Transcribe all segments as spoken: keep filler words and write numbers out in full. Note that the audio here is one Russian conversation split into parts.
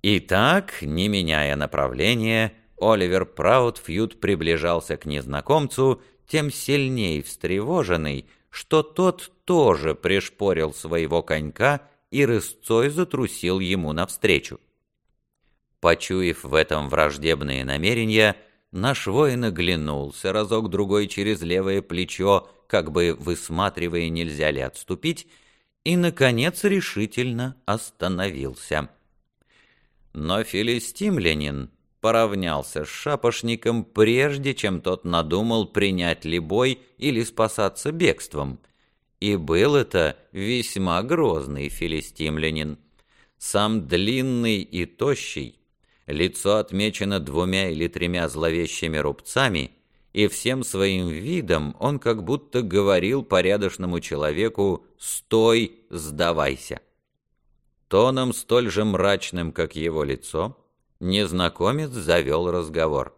Итак, не меняя направления, Оливер Праудфьюд приближался к незнакомцу, тем сильней встревоженный, что тот тоже пришпорил своего конька и рысцой затрусил ему навстречу. Почуяв в этом враждебные намерения, наш воин оглянулся разок-другой через левое плечо, как бы высматривая, нельзя ли отступить, и, наконец, решительно остановился. Но филистимлянин поравнялся с шапошником, прежде чем тот надумал принять ли бой или спасаться бегством. И был это весьма грозный филистимлянин. Сам длинный и тощий, лицо отмечено двумя или тремя зловещими рубцами, и всем своим видом он как будто говорил порядочному человеку «Стой, сдавайся». Тоном столь же мрачным, как его лицо, незнакомец завел разговор.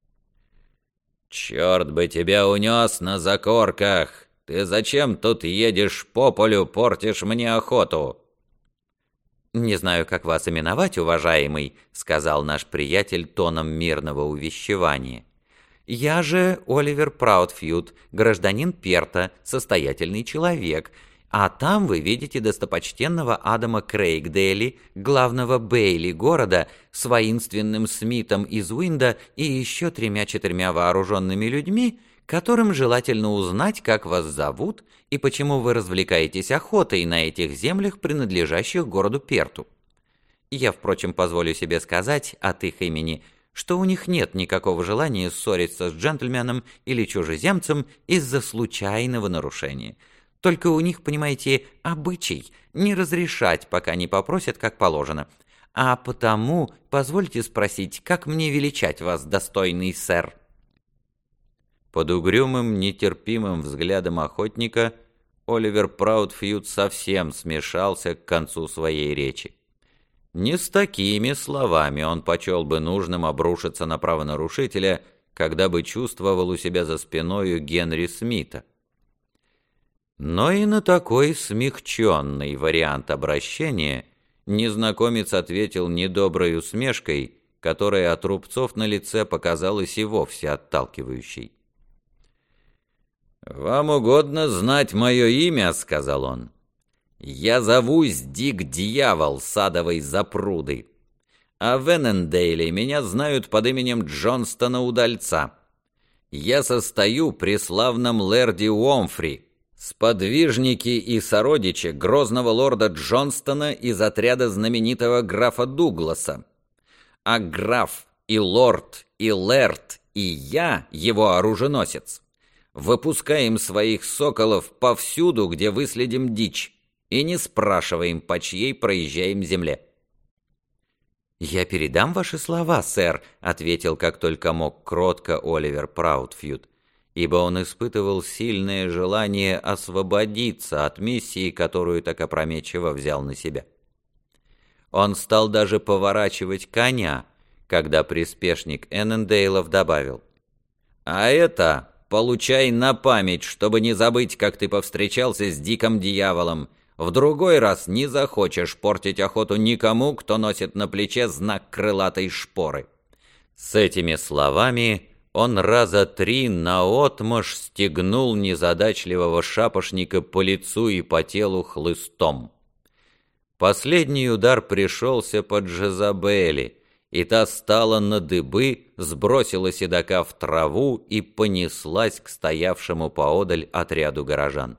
«Черт бы тебя унес на закорках! Ты зачем тут едешь по полю, портишь мне охоту?» «Не знаю, как вас именовать, уважаемый», — сказал наш приятель тоном мирного увещевания. «Я же Оливер Праудфьюд, гражданин Перта, состоятельный человек, а там вы видите достопочтенного Адама Крейгдейли, главного бейли города, с воинственным Смитом из Уинда и еще тремя-четырьмя вооруженными людьми, которым желательно узнать, как вас зовут и почему вы развлекаетесь охотой на этих землях, принадлежащих городу Перту. Я, впрочем, позволю себе сказать от их имени, что у них нет никакого желания ссориться с джентльменом или чужеземцем из-за случайного нарушения. Только у них, понимаете, обычай не разрешать, пока не попросят, как положено. А потому позвольте спросить, как мне величать вас, достойный сэр?» Под угрюмым, нетерпимым взглядом охотника Оливер Праудфьюд совсем смешался к концу своей речи. Не с такими словами он почел бы нужным обрушиться на правонарушителя, когда бы чувствовал у себя за спиною Генри Смита. Но и на такой смягченный вариант обращения незнакомец ответил недоброй усмешкой, которая от рубцов на лице показалась и вовсе отталкивающей. «Вам угодно знать мое имя?» — сказал он. «Я зовусь Дик Дьявол садовой запруды, а в Эннендейле меня знают под именем Джонстона Удальца. Я состою при славном лэрде Уомфри, сподвижники и сородичи грозного лорда Джонстона из отряда знаменитого графа Дугласа. А граф и лорд и лэрд и я, его оруженосец, выпускаем своих соколов повсюду, где выследим дичь, и не спрашиваем, по чьей проезжаем земле». «Я передам ваши слова, сэр», — ответил как только мог кротко Оливер Праудфьюд, ибо он испытывал сильное желание освободиться от миссии, которую так опрометчиво взял на себя. Он стал даже поворачивать коня, когда приспешник Эннендейлов добавил: «А это получай на память, чтобы не забыть, как ты повстречался с Диком Дьяволом. В другой раз не захочешь портить охоту никому, кто носит на плече знак крылатой шпоры». С этими словами он раза три наотмашь стегнул незадачливого шапошника по лицу и по телу хлыстом. Последний удар пришелся по Джезабели, и та стала на дыбы, сбросила седока в траву и понеслась к стоявшему поодаль отряду горожан.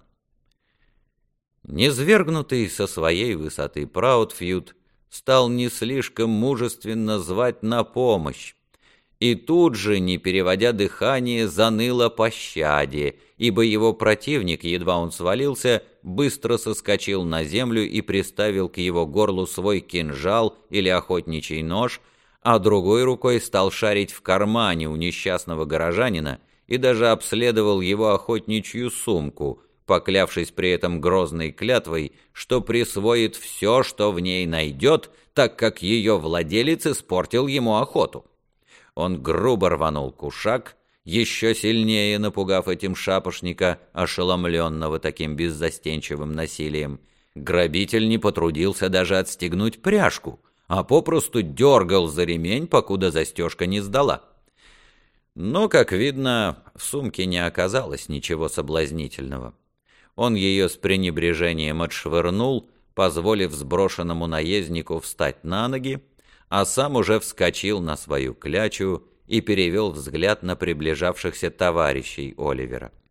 Низвергнутый со своей высоты Праудфьюд стал не слишком мужественно звать на помощь, и тут же, не переводя дыхание, заныл о пощаде, ибо его противник, едва он свалился, быстро соскочил на землю и приставил к его горлу свой кинжал или охотничий нож, а другой рукой стал шарить в кармане у несчастного горожанина и даже обследовал его охотничью сумку, поклявшись при этом грозной клятвой, что присвоит все, что в ней найдет, так как ее владелец испортил ему охоту. Он грубо рванул кушак, еще сильнее напугав этим шапошника, ошеломленного таким беззастенчивым насилием. Грабитель не потрудился даже отстегнуть пряжку, а попросту дергал за ремень, покуда застежка не сдала. Но, как видно, в сумке не оказалось ничего соблазнительного. Он ее с пренебрежением отшвырнул, позволив сброшенному наезднику встать на ноги, а сам уже вскочил на свою клячу и перевел взгляд на приближавшихся товарищей Оливера.